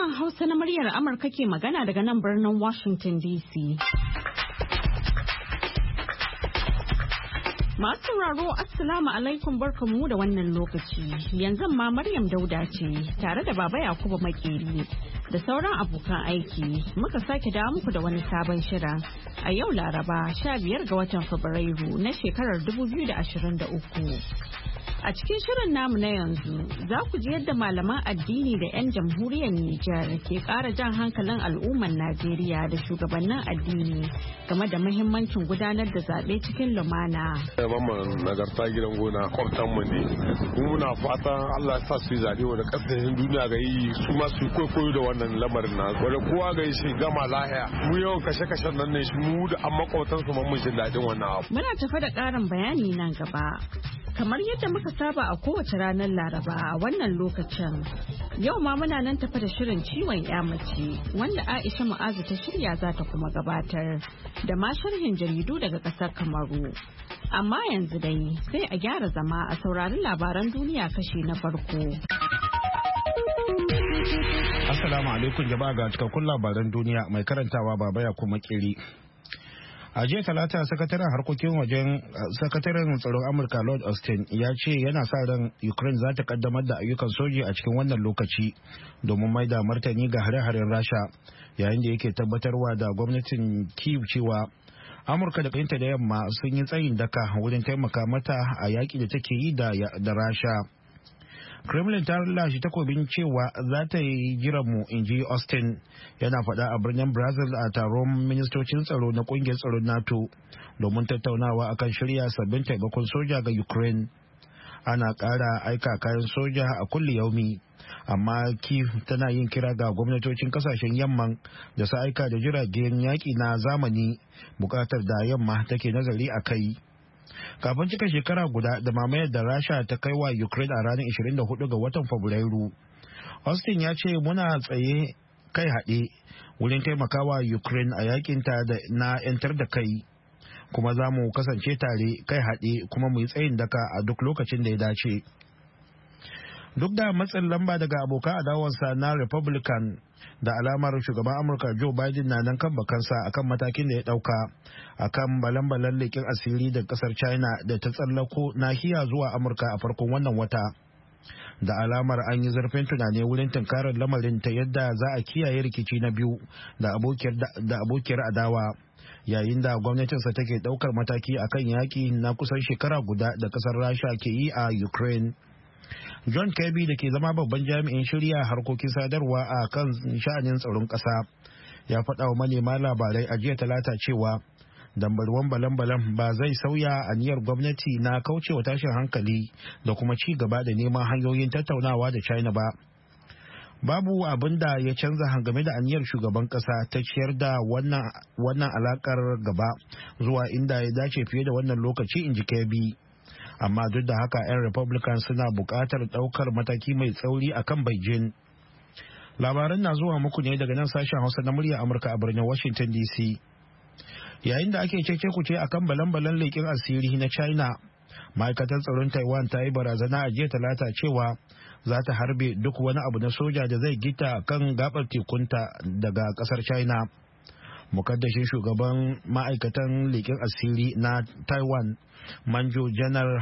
Sashen Hausa na muryar Amurka ke magana daga nan birnin Washington DC. Masu sauraro Assalamu alaikum barkanmu da wannan lokaci. Yanzu ma Maryam Dauda ce tare da Baba Yakubu Makeri da sauran abokan aiki. Muka sake dawo muku da wani sabon shirin a yau Laraba 15 ga watan Fabrairu na shekarar 2023. A cikin shirin namu na yanzu za ku ji yadda malaman addini da 'yan jamhuriyar Nijar ke ƙara jan hankalin al'ummar Najeriya da shugabannin addini game da muhimmancin gudanar da zaɓe cikin lumana. Mamman nagarta gidan gona kwamtanmu ne. Muna fatan Allah sa su yi zaɓe wanda ƙasashen duniya ga yi su ma su kwaikwayo da wannan lamarin na. Wanda kowa ga yi shi gama lahiya. Mu yawan kashe-kashen nan ne shi mu da an makwautansu mun shi daɗin wannan abu. Muna tafa da ƙarin bayani nan gaba. Kamar yadda muka saba a kowace ranar Laraba a wannan lokacin, yau ma muna nan tafa da shirin ciwon mace wanda Aisha Mu'azu ta shirya za ta kuma gabatar da ma sharhin jaridu daga ƙasar Kamaru. Amma yanzu dai sai a gyara zama a saurari labaran duniya kashi na farko. Assalamu alaikum jama'a ga cikakkun labaran duniya mai karantawa Baba Yakubu Makeri. A jiya Talata sakataren tsaron Amurka Lord Austin ya ce yana sa ran Ukraine za ta kaddamar da ayyukan soji a cikin wannan lokaci domin mai da martani ga hare-haren Rasha, yayin da yake tabbatarwa da gwamnatin Kyiv cewa Amurka da kayanta da yamma sun yi tsayin daka wurin taimaka mata a yaƙi da take yi da Rasha. Kremlin ta lashe takobin cewa za ta yi jiranmu, in ji Austin, yana faɗa a birnin Brazil a taron ministocin tsaro na ƙungiyar tsaron NATO domin tattaunawa akan shirya sabbin taimakon soja ga Ukraine. Ana ƙara aika kayan soja a kulli yaumi, amma Kyiv tana yin kira ga gwamnatocin kasashen yamman da su aika da jiragen yaƙi na zamani, buƙatar da yamma take nazari a kai. Kafin cika shekara guda da mamayar da Rasha ta kai wa Ukraine a ranar 24 ga watan Fabrairu, Austin ya ce muna tsaye kai haɗe wurin taimakawa Ukraine a yakinta na 'yantar da kai, kuma za mu kasance tare kai haɗe kuma mu yi tsayin daka a duk lokacin da ya dace. Duk da matsin lamba daga abokan adawarsa na Republican, da alamar shugaban Amurka Joe Biden na nan kan bakansa akan matakin da ya dauka akan balan-balan leƙin asiri da kasar China da ta tsallako nahiya zuwa Amurka a farkon wannan wata. Da alamar an yi zurfin tunani wurin tunkarar lamarin ta yadda za a kiyaye rikici na biyu da abokiyar adawa, yayin da gwamnatinsa take daukar mataki akan yaƙi na kusan shekara guda da kasar Rasha ke yi a Ukraine. John Kirby da ke zama babban jami'in shirya harkokin sadarwa a kan sha'anin tsaron ƙasa ya faɗa wa manema labarai a jiya Talata cewa dambarwan balan-balan ba zai sauya aniyar gwamnati na kaucewa tashin hankali da kuma ci gaba da neman hanyoyin tattaunawa da China ba. Babu abin da ya canza game da aniyar shugaban ƙasa ta ciyar da wannan alakar gaba zuwa inda ya dace fiye da wannan lokaci, in ji Kirby. Amma duk da haka 'yan Republican suna buƙatar ɗaukar mataki mai tsauri a kan Beijing. Labaran na zuwa muku ne daga nan sashen Hausa na murya Amurka a birnin Washington DC. Yayin da ake cece kuce akan balan-balan leƙin asiri na China, ma'aikatar tsaron Taiwan ta yi barazana a jiya Talata cewa za ta harbe duk wani abu na soja da zai gita kan gabar tekunta daga ƙasar China. Mukaddashin shugaban ma'aikatan leƙen asiri na Taiwan, Manjo Janar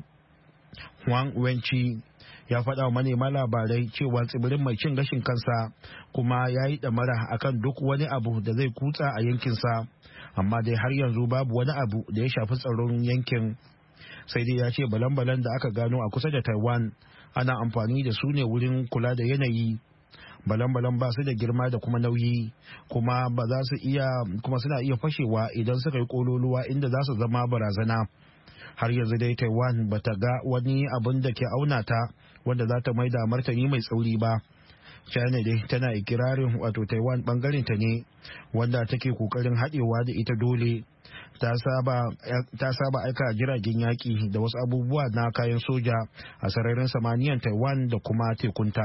Huang Wenchi, ya faɗa wa manema labarai cewa tsibirin mai cin gashin kansa kuma ya yi ɗamara akan duk wani abu da zai kutsa a yankinsa, amma dai har yanzu babu wani abu da ya shafi tsaron yankin. Sai dai ya ce balan-balan da aka gano a kusa da Taiwan ana amfani da su ne wurin kula da yanayi. Balan-balan ba su da girma da kuma nauyi, kuma suna iya fashewa idan suka yi kololuwa inda za su zama barazana. Har yanzu dai Taiwan ba ta ga wani abin da ke auna ta wanda za ta mai da martani mai tsauri ba. China dai tana ikirarin wato Taiwan bangaren ta ne wanda take kokarin haɗewa da ita dole. Ta saba aika jiragen yaƙi da wasu abubuwa na kayan soja a sararin samaniyan Taiwan da kuma tekunta.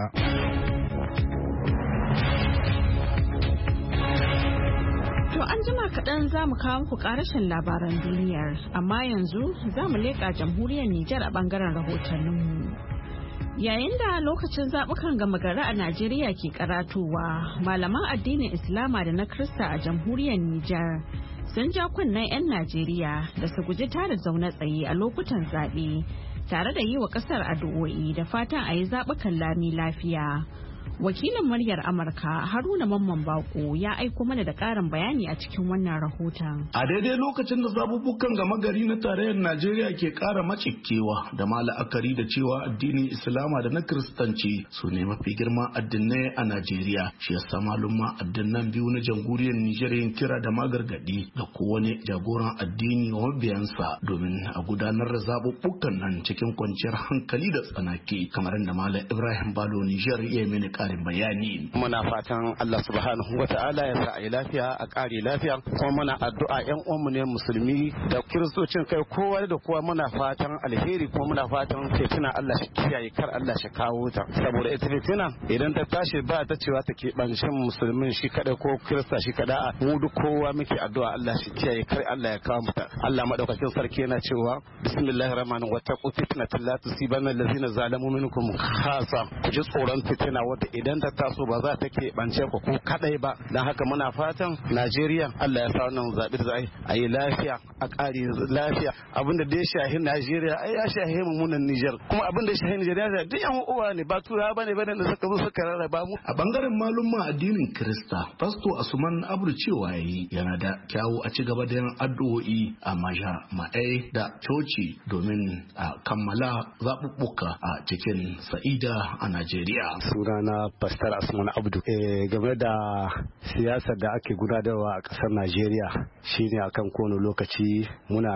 To an jima kaɗan za mu kawo muku ƙarashin labaran duniyar, amma yanzu za mu leƙa jamhuriyar Nijar a ɓangaren rahotanninmu. Yayin da lokacin zaɓukan gama gari a Najeriya ke karatowa, malaman addinin Islama da na Kirista a jamhuriyar Nijar sun ja kunnen 'yan Najeriya da su guji tada zaune tsaye a lokutan zaɓe tare da yi wa ƙasar addu'o'i da fatan a yi zaɓukan lami lafiya. Wakilin muryar Amurka Haruna Mamman Bako ya aiko mana da ƙarin bayani a cikin wannan rahoton. A daidai lokacin da zaɓuɓɓukan gama gari na tarayyar Najeriya ke ƙara macikewa da ma la'akari da cewa addinin Islama da na Kiristanci su ne mafi girman addinai a Najeriya. Shi yasa malumma addinan biyu na jamhuriyar Nijar yin kira da magargaɗi da kowane jagoran addini wa mabiyansa domin a gudanar da zaɓuɓɓukan nan cikin kwanciyar hankali da tsanaki kamar da Malam Ibrahim Balo Nijar ya mini bayani. Muna fatan Allah subhanahu wa ta'ala ya sa a yi lafiya a ƙare lafiya kuma muna addu'a ƴan uwanmu ne musulmi da kiristocin kai kowa da kowa muna fatan alheri kuma muna fatan fitina Allah shi kiyaye kar Allah shi kawo ta saboda ita fitina idan ta tashi ba ta cewa ta keɓancin musulmin shi kada ko kirista shi kada mu duk kowa muke addu'a Allah shi kiyaye kar Allah ya kawo mata. Allah madaukakin sarki yana cewa bismillahir rahmanir rahim wattaqu fitnatan la tusibanna allazina zalamu minkum khassa ku ji tsoron fitina wadda idan ta taso ba za ta keɓance ku ko kadai ba don haka muna fatan Najeriya Allah ya sa wannan zaɓe da a yi lafiya a ƙari lafiya abinda da ya shahi Najeriya ai ya shahi mu munan Niger kuma abinda ya shahi Najeriya duk yan uwa ne ba turawa bane da suka zo suka rarraba mu. A bangaren malumma addinin Kirista Pastor Asuman Abdu cewa yayi yana da kyawu a ci gaba da yin addu'o'i a ma'ai da coci domin a kammala zaɓuɓɓuka a cikin sa'ida a Najeriya. Sunana Pastor Asuman Abdu. Game da siyasar da ake gudanarwa a ƙasar Najeriya shine akan kowane lokaci muna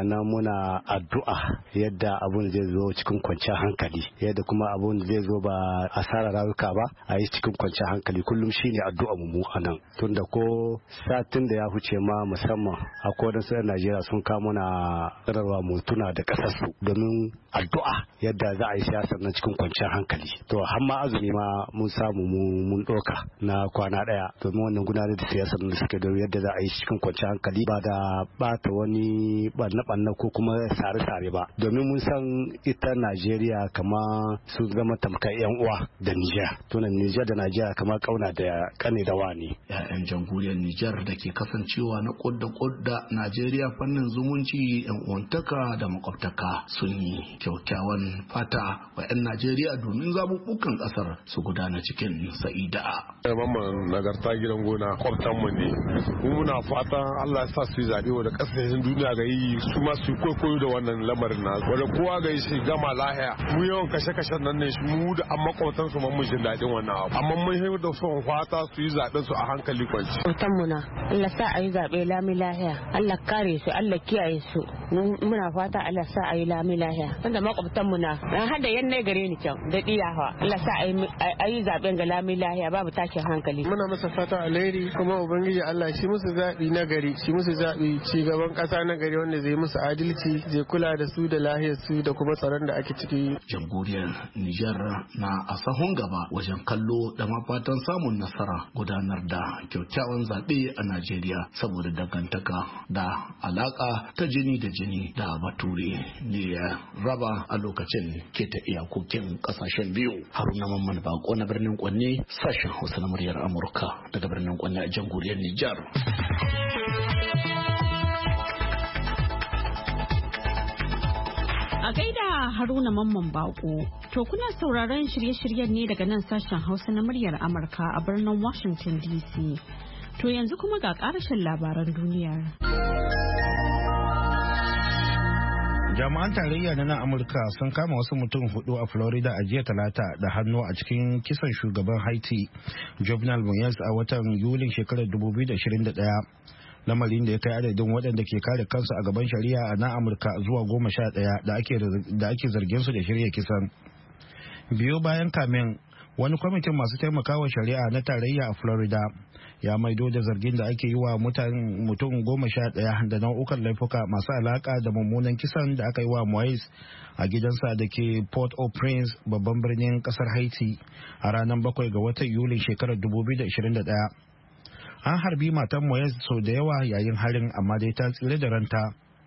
addu'a yadda abun zai zo cikin kwanciyar hankali yadda kuma abun zai zo ba asarar rayuka ba a yi cikin kwanciyar hankali kullum shine addu'a mu a nan tunda ko satin da ya huce ma musamman akwai wadansu 'yan Najeriya sun kamo na tsararwa mu tuna da ƙasar su domin addu'a yadda za a yi siyasar nan cikin kwanciyar hankali to har ma azumi ma mun samu mun ɗauka na kwana ɗaya domin wannan gudanar da siyasar da suke da yadda za a yi cikin kwanciyar hankali ba da bata wani ɓanna ko kuma sare-sare ba domin mun san ita Najeriya kama sun zama tamkar 'yan uwa da Nijar tunan Nijar da Najeriya kama kauna da kane da wani. 'Ya'yan jamhuriyar Nijar da ke kasancewa na kudda Najeriya fannin zumunci 'yan uwantaka da makwabtaka sun yi kyakkyawan fata wa 'yan Najeriya domin zaɓuɓɓukan ƙasar su gudana cikin sa'ida. Mamman nagarta gidan gona kwamtan mu ne. Muna fatan Allah ya sa su yi zaɓe da ƙasashen duniya ga yi su ma su koyo da wannan lamarin na. Wanda kowa ga yi shi gama lahiya. Mu yawan kashe-kashen nan ne mu da an makwabtan su mun jin daɗin wannan abu. Amma mun yi da son fata su yi zaɓen su a hankali kwanci. Kwamtan mu na Allah sa a yi zaɓe lami lahiya. Allah kare su Allah kiyaye su. Muna fata Allah sa a yi lami lahiya. Wanda makwabtan mu na hada yannai gare ni can da diyawa. Allah sa a yi zaɓen ga lami lahiya babu tashin hankali. Muna masa fata alheri kuma ubangiji Allah shi musu zaɓi na gari shi musu zaɓi ci gaban ƙasa na gari wanda zai musu adalci zai kula da su da lahiyar su da kuma tsaron da ake ciki. Jamhuriyar Nijar na a sahun gaba wajen kallo da mafatan samun nasara gudanar da kyakkyawan zaɓe a Najeriya saboda dangantaka da alaka ta jini da jini da bature ne ya raba a lokacin ke ta iyakokin ƙasashen biyu. Haruna Mamman Bako na birnin Kwanne sashen Hausa na muryar Amurka daga birnin Kwanne a jamhuriyar Nijar. A gaida Haruna Mamman Bako, to kuna sauraron shirye-shiryen ne daga nan sashen Hausa na muryar Amurka a birnin Washington DC. To yanzu kuma ga ƙarashin labaran duniyar. Jami'an tarayya na nan Amurka sun kama wasu mutum 4 a Florida a jiya Talata da hannu a cikin kisan shugaban Haiti, Jovenel Moise a watan Yulin shekarar 2021. Lamarin da ya kai adadin waɗanda ke kare kansu a gaban shari'a a nan Amurka zuwa 11 da ake zargin su da shirya kisan. Biyo bayan kamen, wani kwamitin masu taimakawa shari'a na tarayya a Florida ya maido da zargin da ake yi wa mutum 11 da nau'ukan laifuka masu alaka da mummunan kisan da aka yi wa Moise a gidansa da ke Port-au-Prince, babban birnin kasar Haiti, a ranar 7 ga watan Yulin shekarar 2021. An harbi matan Moise sau da yawa yayin harin, amma dai ta tsire da ranta.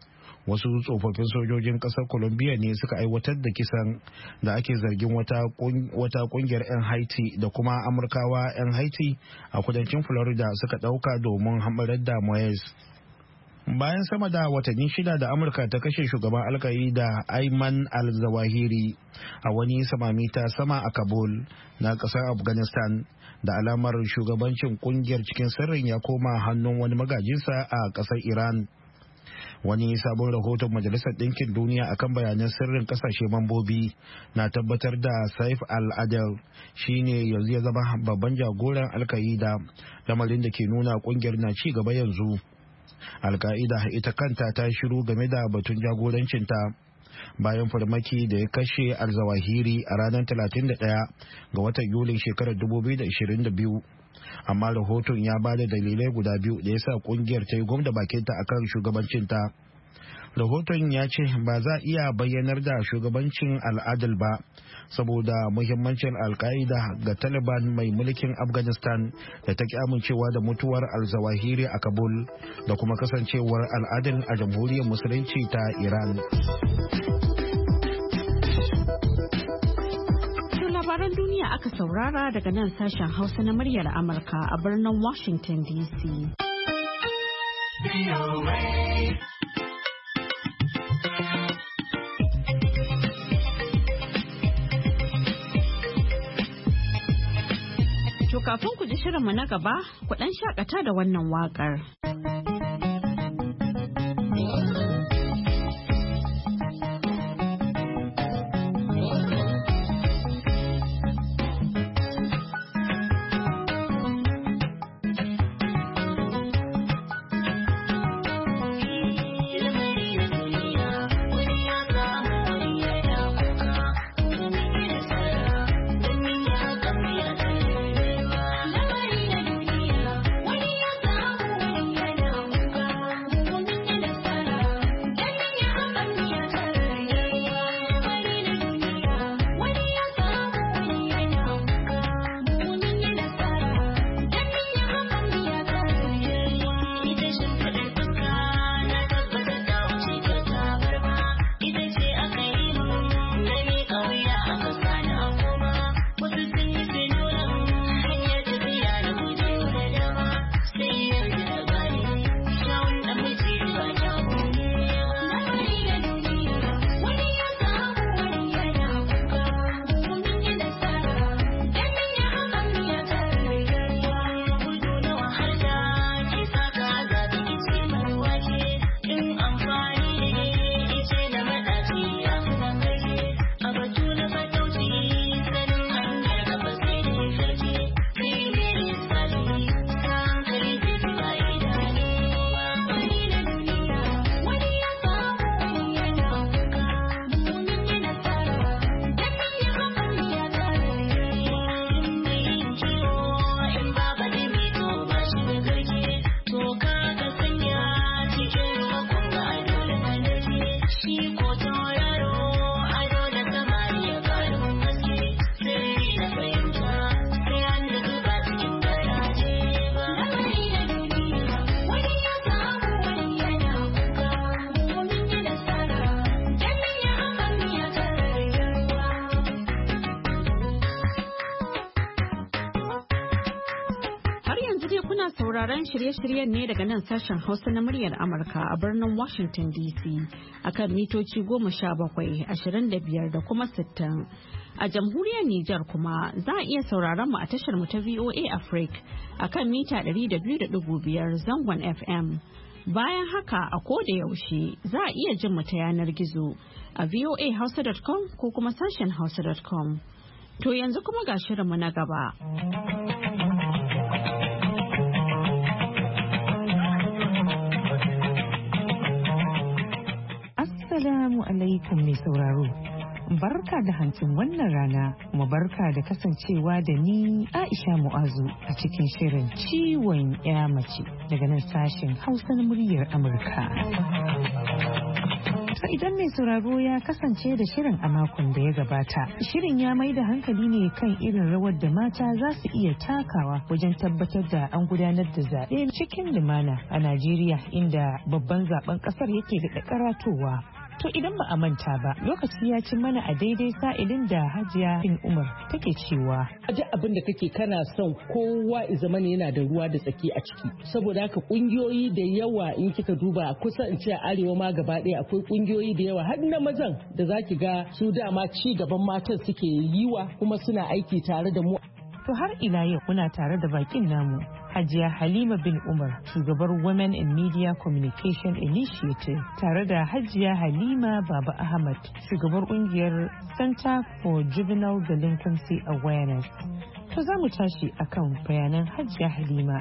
wasu tsofaffin sojojin ƙasar Colombia ne suka aiwatar da kisan da ake zargin wata ƙungiyar 'yan Haiti da kuma Amurkawa 'yan Haiti a kudancin Florida suka ɗauka domin hamarar da Moyes. Bayan sama da watanni 6 da Amurka ta kashe shugaban Al-Qaida Ayman al-Zawahiri a wani samami ta sama a Kabul na ƙasar Afghanistan, da alamar shugabancin kungiyar cikin sirrin ya koma hannun wani magajinsa a ƙasar Iran. Wani sabon rahoton Majalisar Ɗinkin Duniya akan bayanan sirrin ƙasashe mambobi na tabbatar da Saif al-Adel shine yanzu ya zama babban jagoran Al-Qaida, lamarin da ke nuna kungiyar na ci gaba yanzu. Al-Qaida ita kanta ta shiru game da batun jagorancinta bayan farmaki da ya kashe al-Zawahiri a ranar 31 ga watan Yulin shekarar 2022. Amma rahoton ya ba da dalilai guda biyu da ya sa kungiyar ta yi gwamda bakinta akan shugabancinta. Rahoton ya ce ba za a iya bayyanar da shugabancin al'adal ba saboda muhimmancin al-Qaida ga Taliban mai mulkin Afghanistan da ta ki amincewa da mutuwar al-Zawahiri a Kabul da kuma kasancewar al'adal a jamhuriyar musulunci ta Iran. Labaran duniya aka saurara daga nan sashen Hausa na muryar Amurka a birnin Washington DC. To kafin ku ji shirinmu na gaba, ku ɗan shakata da wannan waƙar. Sauraron shirye-shiryen ne daga nan sashen Hausa na muryar Amurka a birnin Washington DC akan mitoci 17, 25 da kuma 60. A jamhuriyar Nijar kuma za a iya sauraron mu a tashar mu ta VOA Africa akan mita 200.5 zangon FM. Bayan haka a koda yaushe za a iya jin mu ta yanar gizo a voahausa.com ko kuma sashen hausa.com. To yanzu kuma ga shirinmu na gaba. Assalamu alaikum mai sauraro. Barka da hantsin wannan rana, kuma barka da kasancewa da ni Aisha Mu'azu a cikin shirin ciwon ya mace daga nan sashen Hausa na muryar Amurka. To idan mai sauraro ya kasance da shirin a makon da ya gabata, shirin ya mai da hankali ne kan irin rawar da mata za su iya takawa wajen tabbatar da an gudanar da zaɓe cikin lumana a Najeriya, inda babban zaben ƙasar yake da karatowa. To idan ba a manta ba, lokaci ya ci mana a daidai sa'ilin da Hajiya bin Umar take cewa. Duk abin da kake kana son kowa zama ne yana da ruwa da tsaki a ciki. Saboda haka kungiyoyi da yawa in kika duba kusa in ce a arewa ma gaba ɗaya akwai kungiyoyi da yawa har na mazan da zaki ga su dama ci gaban matan suke yiwa kuma suna aiki tare da mu. To har ila yau muna tare da bakin namu Hajiya Halima bin Umar, shugabar Women in Media Communication Initiative, tare da Hajiya Halima Baba Ahmad, shugabar kungiyar Center for Juvenile Delinquency Awareness. To za mu tashi akan bayanan Hajiya Halima.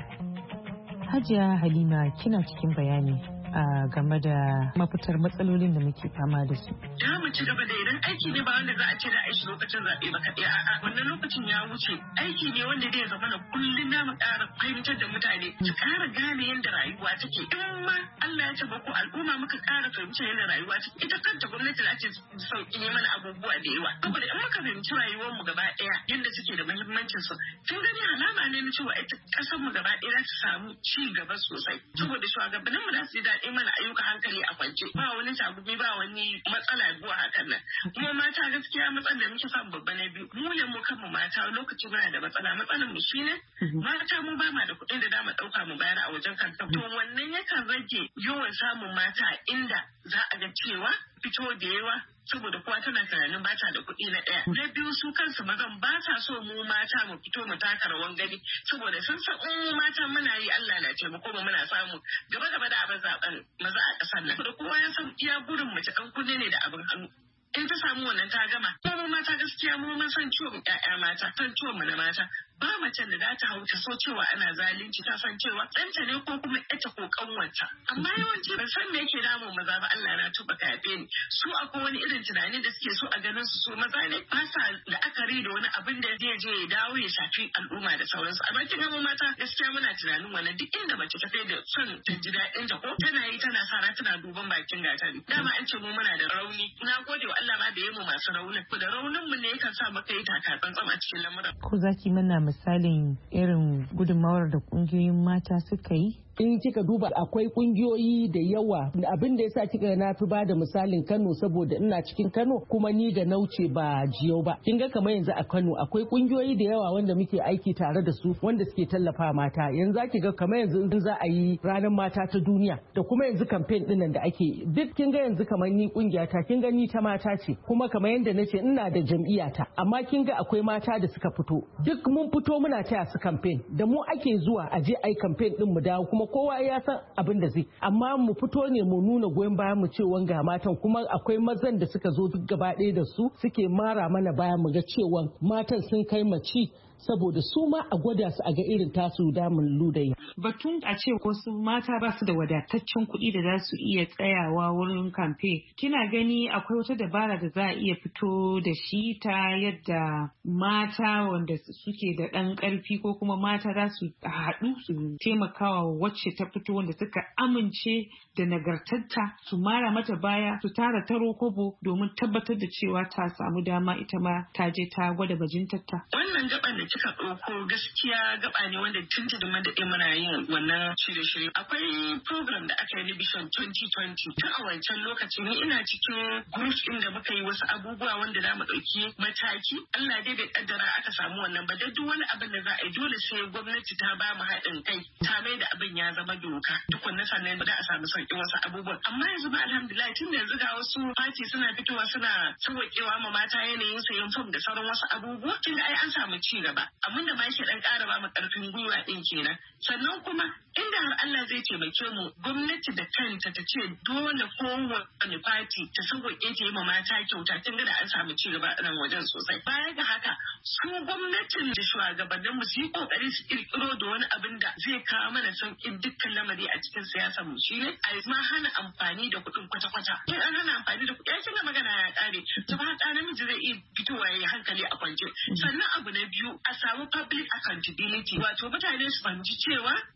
Hajiya Halima, kina cikin bayani game da mafitar matsalolin da muke fama da su. Ya mu ci gaba da idan aiki ne ba wanda za a ce da aishi lokacin zaɓe ba kaɗai, a'a wannan lokacin ya wuce. Aiki ne wanda zai zama na kullum na mu ƙara fahimtar da mutane su ƙara gane yadda rayuwa take. In ma Allah ya ce ba ko al'umma muka ƙara fahimtar yadda rayuwa take, ita kanta gwamnati za ta sauƙi ne mana abubuwa da yawa. Saboda in muka fahimci rayuwar mu gaba ɗaya yadda suke da muhimmancin su, kin gani alama ne na cewa ita ƙasar mu gaba ɗaya za ta samu ci gaba sosai. Saboda shugabannin mu za su yi daɗi mana ayyuka hankali a kwance, ba wani sabumi ba wani matsala zuwa hakan nan. Kuma mata gaskiya matsalar da muke samu babba na biyu, mu ne mu kanmu mata lokacin muna da matsalar mu shine mata mu ba ma da kuɗin da dama ɗauka mu bayar a wajen kanta. To wannan yakan rage yawan samun mata inda za a ga cewa fito da yawa saboda kowa tana tunanin ba ta da kuɗi na ɗaya. Na biyu su kansu mazan ba sa so mu mata mu fito mu taka rawan gani saboda sun san mu mata muna yi Allah na taimako ba muna samu gaba da abin zaben maza a ƙasar nan. Da kowa ya san iya burin mace ɗan kunne ne da abin hannu. In ta samu wannan ta gama. Mu mata gaskiya mu mun san ciwon ƴaƴa mata, san ciwon mu na mata. Ba macen da za ta hau ta so cewa ana zalunci, ta san cewa ɗanta ne ko kuma ita ko kanwanta. Amma yawanci ban san me yake damun maza ba, Allah na tuba ka yafe ni. Su akwai wani irin tunani da suke so a ganin su maza ne ba sa la'akari da wani abin da zai je ya dawo ya shafi al'umma da sauransu. Amma kin ga mata gaskiya muna tunanin wannan duk inda mace ta kai da son ta ji daɗin ta ko tana yi tana sara tana duban bakin gatari. Dama an ce mu muna da rauni. Na gode wa Allah ma da yamu masu raunin. Da raunin mu ne yakan sa maka yi taka tsantsan a cikin lamuran. Ko zaki mana misalin irin gudunmawar da kungiyoyin mata suka yi? In kika duba akwai kungiyoyi da yawa, abin da yasa kika na fi bada misalin Kano saboda ina cikin Kano kuma ni ga nauce ba jiyau ba. Kin ga kamar yanzu a Kano akwai kungiyoyi da yawa wanda muke aiki tare da su wanda suke tallafa mata. Yanzu zaki ga kamar yanzu in za a yi ranar mata ta duniya da kuma yanzu campaign dinnan da ake duk kin ga yanzu kamar ni kungiya ta kin ga ni ta mata ce kuma kamar yanda nace ina da jam'iyyata amma kin ga akwai mata da suka fito duk mun fito muna taya su campaign da mu ake zuwa a je ai campaign din mu dawo kuma kowa ya san abin da zai amma mu fito ne mu nuna goyon bayan mu cewa ga matan kuma akwai mazan da suka zo duk gaba ɗaya da su suke mara mana baya mu ga cewa matan sun kai maci saboda su ma a gwada su a ga irin tasu damun ludayi. Batun a ce wasu mata ba su da wadataccen kuɗi da za su iya tsayawa wurin kamfe. Kina gani akwai wata dabara da za a iya fito da shi ta yadda mata wanda suke da ɗan ƙarfi ko kuma mata za su haɗu su taimakawa wacce ta fito wanda suka amince da nagartarta su mara mata baya su tara taro kobo domin tabbatar da cewa ta samu dama ita ma ta je ta gwada bajintarta. Wannan gaban da kika ɗauko gaskiya gaba ne wanda tuntun da daɗe muna yin wannan shirye-shirye. Akwai program da aka yi na Vision 2020 tun a wancan lokacin ni ina cikin group inda muka yi wasu abubuwa wanda za mu ɗauki mataki. Allah dai bai kaddara aka samu wannan ba da duk wani abin da za a yi dole sai gwamnati ta ba mu haɗin kai ta mai da abin ya zama doka tukunna sannan da a samu sauƙin wasu abubuwan. Amma yanzu ba alhamdulillah tun da yanzu ga wasu party suna fitowa suna sauƙewa ma mata yanayin sayan fom da sauran wasu abubuwa tun da ai an samu ci gaba. Abin da ma yake dan ƙara ba mu ƙarfin gwiwa din kenan. Sannan kuma inda har Allah zai taimake mu gwamnati da kanta ta ce dole kowane fati ta sauƙe ta yi ma mata kyauta tun da an samu ci gaba a nan wajen sosai. Baya ga haka su gwamnatin da shugabannin mu su yi kokari su kirkiro da wani abin da zai kawo mana sauƙin dukkan lamari a cikin siyasar mu shine a ma hana amfani da kuɗin kwata-kwata. In an hana amfani da kuɗi ya kinga magana ya ƙare. Ta ba ta namiji zai iya fitowa ya yi hankali a kwance. Sannan abu na biyu a samu public accountability wato mutane su fahimci cewa ga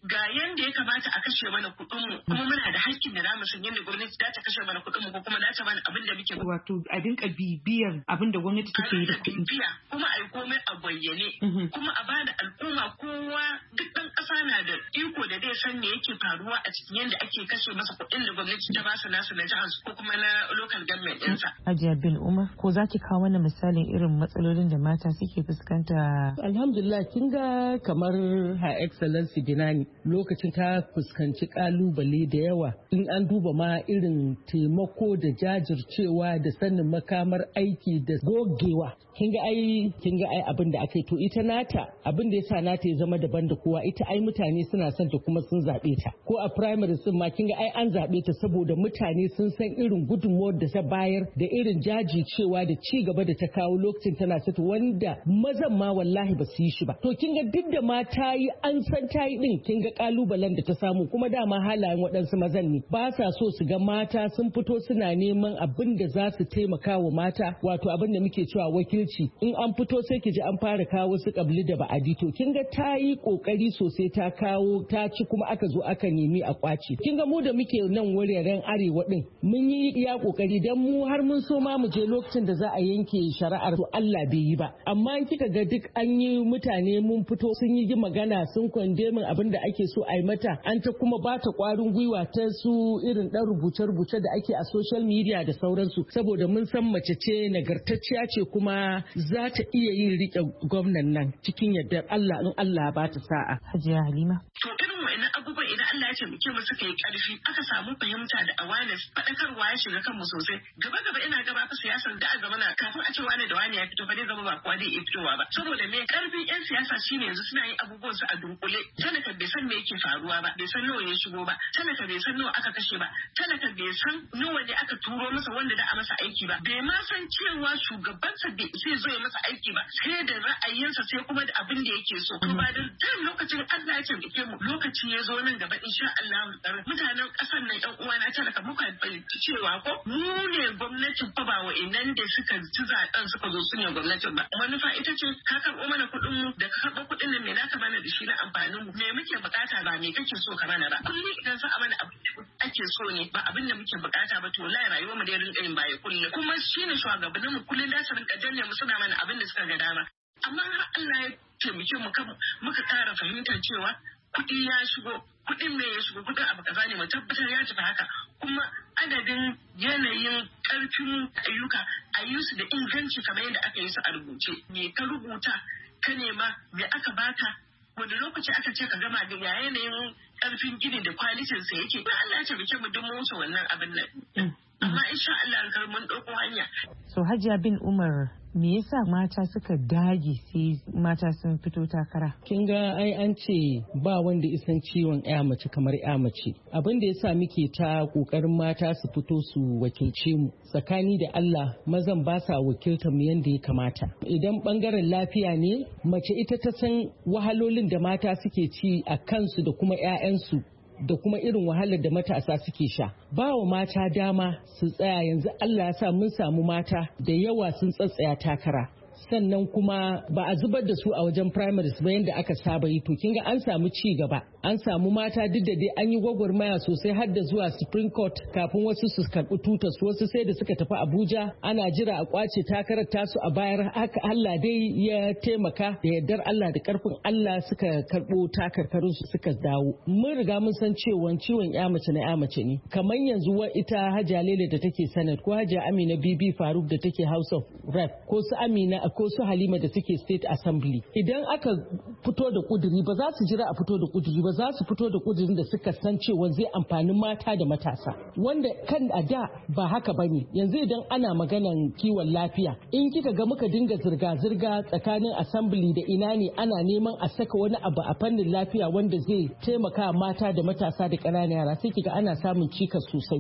yanda ya kamata a kashe mana kuɗin mu kuma muna da hakkin da zamu san yanda gwamnati za ta kashe mana kuɗin mu ko kuma za ta mana abin da muke wato a dinka bibiyar abin da gwamnati take yi da kuɗi kuma a yi komai a bayyane kuma a bada al'umma kowa duk ɗan ƙasa na da iko da zai san me yake faruwa a cikin yanda ake kashe masa kuɗin da gwamnati ta ba su nasu na jihar ko kuma na local government ɗinsa. Hajiya Bin Umar ko za ki kawo mana misalin irin matsalolin da mata suke fuskanta? Alhamdulillah kin ga kamar Her Excellency Binani lokacin ta fuskanci kalubale da yawa in an duba ma irin taimako da jajircewa da sanin makamar aiki da gogewa. Kin ga ai abin da aka yi to ita nata abin da yasa nata ya zama daban da kowa ita ai mutane suna son ta kuma sun zabe ta ko a primary sun ma kin ga ai an zabe ta saboda mutane sun san irin gudunmuwar da ta bayar da irin jajircewa da ci gaba da ta kawo lokacin tana sata wanda mazan ma wallahi ba su yi shi ba to kin ga duk da ma ta yi an san ta yi din kin ga kalubalen da ta samu kuma dama halayen waɗansu mazan ne ba sa so su ga mata sun fito suna neman abin da za su taimaka wa mata wato abin da muke cewa wakilci in an fito sai ki ji an fara kawo su kabli da ba'adi to kin ga ta yi kokari sosai ta kawo ta ci kuma aka zo aka nemi a kwaci kin ga mu da muke nan wuraren arewa din mun yi iya kokari dan mu har mun so ma mu je lokacin da za a yanke shari'ar to Allah bai yi ba amma kika ga duk an yi mutane mun fito sun yi magana sun kwande min abin da ake so a yi mata an ta kuma ba ta kwarin gwiwa ta su irin dan rubuce-rubuce da ake a social media da sauransu saboda mun san mace ce nagartacciya ce kuma za ta iya yin rike gwamnan nan cikin yardar Allah in Allah ba ta sa'a. Hajiya Halima. To irin wa'annan abubuwan idan Allah ya taimake mu suka yi karfi aka samu fahimta da awareness faɗakarwa ya shiga kanmu sosai gaba ina gaba fa siyasar da a gaba na kafin a ce wani da wani ya fito ba zai zama ba kowa zai iya fitowa ba saboda me karfin yan siyasa shine yanzu suna yin abubuwan su a dunkule talaka bai san me yake faruwa ba bai san nawa ya shigo ba talaka bai san nawa aka kashe ba talaka bai san nawa ne aka turo masa wanda da a masa aiki ba bai ma san cewa shugabansa sai zo ya masa aiki ba sai da ra'ayinsa sai kuma da abin da yake so to ba da lokacin Allah ya taimake mu lokaci ya zo nan gaba insha Allah mutanen kasar nan yan uwana talaka muka fahimci cewa ko mu ne gwamnatin fa ba wa'annan da suka ci zaben suka zo su ne gwamnatin ba manufa ita ce ka karɓo mana kuɗin mu da ka karɓo kuɗin nan me naka mana da shi na amfanin mu me muke bukata ba me kake so ka mana ba kullum idan za a mana abin da ake so ne ba abin da muke bukata ba to wallahi rayuwar mu da rinka yin baya kullum kuma shine shugabannin mu kullum da su rinka danne mu suna mana abin da suka ga dama amma har Allah ya taimake mu muka ƙara fahimtar cewa kuɗi ya shigo kuɗin me ya shigo kuɗin abu kaza ne mu tabbatar ya tafi haka kuma adadin yanayin ƙarfin ayyuka a yi su da inganci kamar yadda aka yi su a rubuce me ka rubuta ka nema me aka baka wani lokaci aka ce ka gama da ya yanayin ƙarfin gini da kwalitin sa yake ba Allah ya taimake mu duk mu wuce wannan abin nan amma insha Allah mun ɗauko hanya. So Hajiya Bin Umar me yasa mata suka dage sai mata sun fito takara? Kin ga ai an ce ba wanda isan ciwon ya mace kamar ya mace. Abin da yasa muke ta kokarin mata su fito su wakilce mu. Tsakani da Allah mazan ba sa wakiltar mu yanda ya kamata. Idan bangaren lafiya ne mace ita ta san wahalolin da mata suke ci a kansu da kuma 'ya'yansu. Da kuma irin wahalar da matasa suke sha. Ba wa mata dama su tsaya yanzu Allah ya sa mun samu mata da yawa sun tsatsaya takara. Sannan kuma ba a zubar da su a wajen primaries ba yadda aka saba yi to kinga an samu ci gaba an samu mata duk da dai an yi gwagwarmaya sosai har da zuwa Supreme Court kafin wasu su karɓi tutar su wasu sai da suka tafi Abuja ana jira a kwace takarar tasu a bayar haka Allah dai ya taimaka da yardar Allah da karfin Allah suka karɓo takarkarin su suka dawo mun riga mun san ciwon ya mace na ya mace ne kamar yanzu wa ita Hajiya Lele da take Senate ko Hajiya Amina Bibi Faruk da take House of Rep ko su Amina ko su Halima da suke State Assembly idan aka fito da kuduri ba za su jira a fito da kuduri ba za su fito da kudurin da suka san cewa zai amfani mata da matasa wanda kan a da ba haka bane yanzu idan ana maganan kiwon lafiya in kika ga muka dinga zirga-zirga tsakanin assembly da ina ne ana neman a saka wani abu a fannin lafiya wanda zai taimaka mata da matasa da ƙananan yara sai kiga ana samun cikas sosai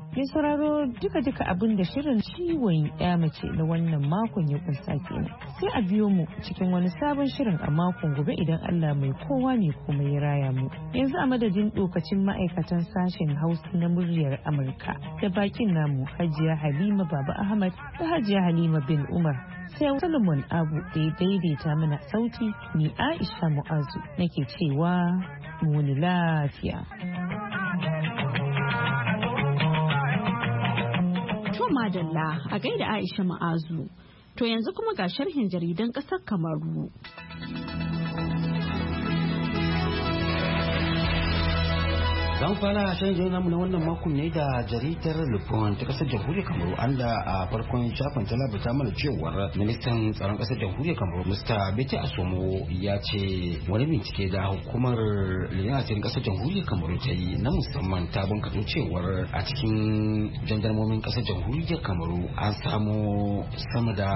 Mai sauraro duka abin da shirin ciwon ya mace na wannan makon ya kunsa kenan. Sai a biyo mu cikin wani sabon shirin a makon gobe idan Allah mai kowa ne kuma ya raya mu. Yanzu a madadin dokacin ma'aikatan sashen Hausa na muryar Amurka da bakin namu Hajiya Halima Baba Ahmad da Hajiya Halima bin Umar. Sai Solomon Abu da ya daidaita mana sauti, ni Aisha Mu'azu nake cewa mu wani lafiya. Madalla a gaida Aisha Ma'azu. To yanzu kuma ga sharhin jaridan ƙasar Kamaru. Zan fara shan jini namu na wannan makon ne da jaridar Lupon ta kasar jamhuriyar Kamaru an da a farkon shafin ta labarta mana cewar ministan tsaron kasar jamhuriyar Kamaru Mr. Bete Asomo ya ce wani bincike da hukumar liyanatin kasar jamhuriyar Kamaru ta yi na musamman ta bunkato cewar a cikin jandarmomin kasar jamhuriyar Kamaru an samu sama da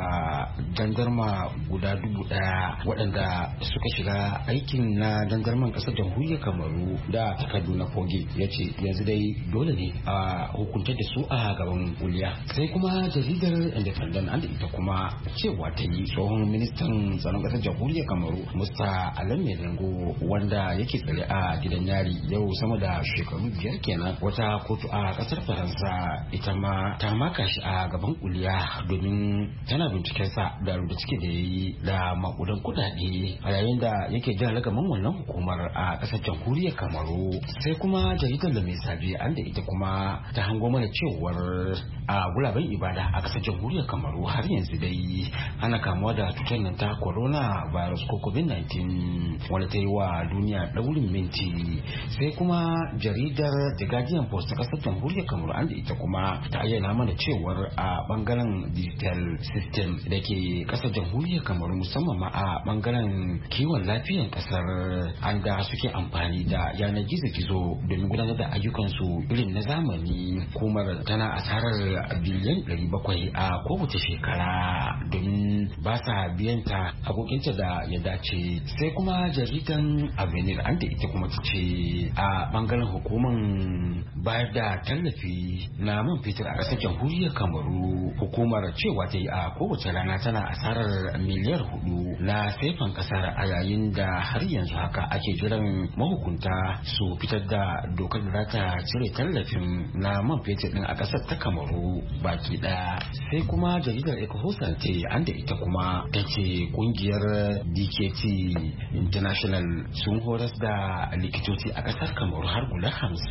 jandarma guda 1,000 waɗanda suka shiga aikin na jandarman kasar jamhuriyar Kamaru da takardu na fogi. Ya ce yanzu dai dole ne a hukuntar da su a gaban kuliya. Sai kuma jaridar Independent an da ita kuma cewa ta yi tsohon ministan tsaron ƙasar jamhuriyar Kamaru Musta Alan Melengo wanda yake tsare a gidan yari yau sama da shekaru 5 kenan. Wata kotu a ƙasar Faransa ita ma ta maka shi a gaban kuliya domin tana binciken sa da rubuta ciki da yayi da makudan kudade a yayin da yake jira ragaman wannan hukumar a ƙasar jamhuriyar Kamaru. Sai kuma jaridar da mai sabi an da ita kuma ta hango mana cewar a gulaben ibada a kasar jamhuriyar Kamaru har yanzu dai ana kamuwa da cutar nan ta corona virus ko covid-19 wanda ta yi wa duniya daurin minti. Sai kuma jaridar The Guardian Post ta kasar jamhuriyar Kamaru an da ita kuma ta ayyana mana cewar a bangaren digital system da ke kasar jamhuriyar Kamaru musamman ma a bangaren kiwon lafiyar kasar an da suke amfani da yanar gizo-gizo domin gudanar da ayyukansu irin na zamani. Hukumar tana asarar biliyan 700 a kowace shekara domin ba sa biyan ta hakokinta da ya dace. Sai kuma jaridan Avenir an da ita kuma ta ce a bangaren hukumar bayar da tallafi na man fetur a ƙasar jamhuriyar Kamaru hukumar cewa ta yi a kowace rana tana asarar miliyar 4 na saifan ƙasar a yayin da har yanzu haka ake jiran mahukunta su fitar da dokar da za ta cire tallafin na man fetur din a ƙasar ta Kamaru baki daya. Sai kuma jaridar Ecohosante an da ita kuma ta ce kungiyar DKT International sun horas da likitoci a ƙasar Kamaru har guda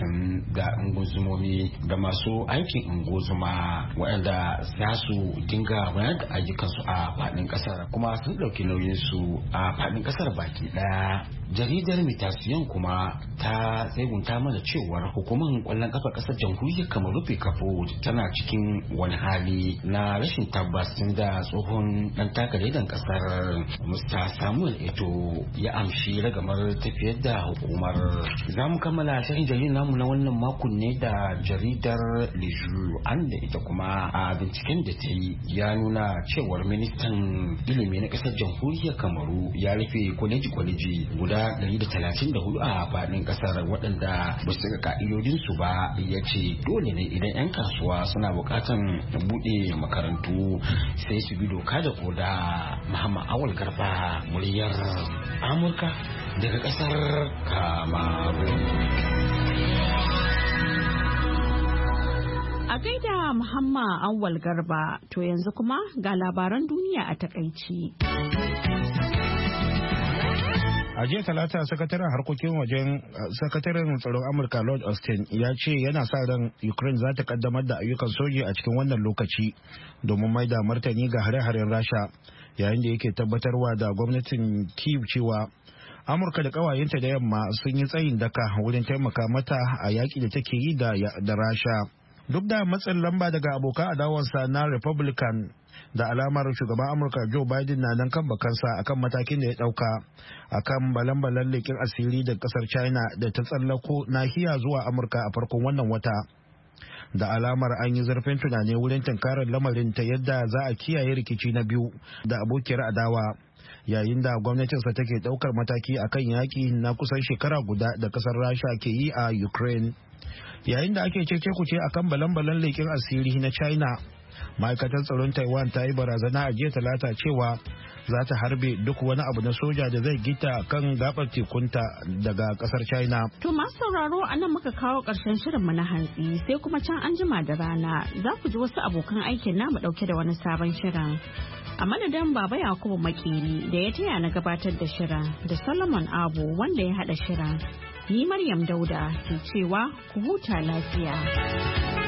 50 da ungozumomi da masu aikin ungozuma waɗanda za su dinga bayar da ayyukansu a faɗin ƙasar kuma sun ɗauki nauyin su a faɗin ƙasar baki daya. Jaridar Mitasiyon kuma ta tsegunta mana cewar hukumar kwallon kafa kasar jamhuriyar Kamaru Fekafo tana cikin wani hali na rashin tabbas da tsohon dan takardar kasar Mr. Samuel Eto ya amshi ragamar tafiyar da hukumar. Za mu kammala shirin jaridar namu na wannan makon ne da jaridar Leju an da ita kuma a binciken da ta yi ya nuna cewar ministan ilimi na kasar jamhuriyar Kamaru ya rufe kwaleji guda 134 a faɗin ƙasar waɗanda ba su ga ka'idodinsu ba. Ya ce dole ne idan 'yan kasuwa suna buƙatan buɗe makarantu sai su bi doka da koda. Muhammad Awal Garba muryar Amurka daga ƙasar Kamaru. A gaida Muhammad Awal Garba, to yanzu kuma ga labaran duniya a takaici. A jiya talata sakataren harkokin wajen sakataren tsaron Amurka Lord Austin ya ce yana sa ran Ukraine za ta kaddamar da ayyukan soji a cikin wannan lokaci domin mai da martani ga hare-haren Rasha yayin da yake tabbatarwa da gwamnatin Kyiv cewa Amurka da kawayenta da yamma sun yi tsayin daka wurin taimaka mata a yaƙi da take yi da Rasha. Duk da matsin lamba daga abokan adawarsa na Republican da alamar shugaban Amurka Joe Biden na nan kan bakansa akan matakin da ya dauka akan balan-balan leƙin asiri da kasar China da ta tsallako nahiya zuwa Amurka a farkon wannan wata. Da alamar an yi zurfin tunani wurin tunkarar lamarin ta yadda za a kiyaye rikici na biyu da abokiyar adawa yayin da gwamnatinsa take daukar mataki akan yaƙi na kusan shekara guda da kasar Rasha ke yi a Ukraine. Yayin da ake cece-kuce akan balan-balan leƙen asiri na China, ma'aikatar tsaron Taiwan ta yi barazana a jiya Talata cewa za ta harbe duk wani abu na soja da zai gita kan gabar tekunta daga kasar China. To masu sauraro a nan muka kawo ƙarshen shirinmu na hantsi, sai kuma can an jima da rana za ku ji wasu abokan aikin namu ɗauke da wani sabon shirin. A madadin Baba Yakubu Makeri da ya taya na gabatar da shirin da Solomon Abu wanda ya haɗa shirin. Ni Maryam Dauda ke cewa ku huta lafiya.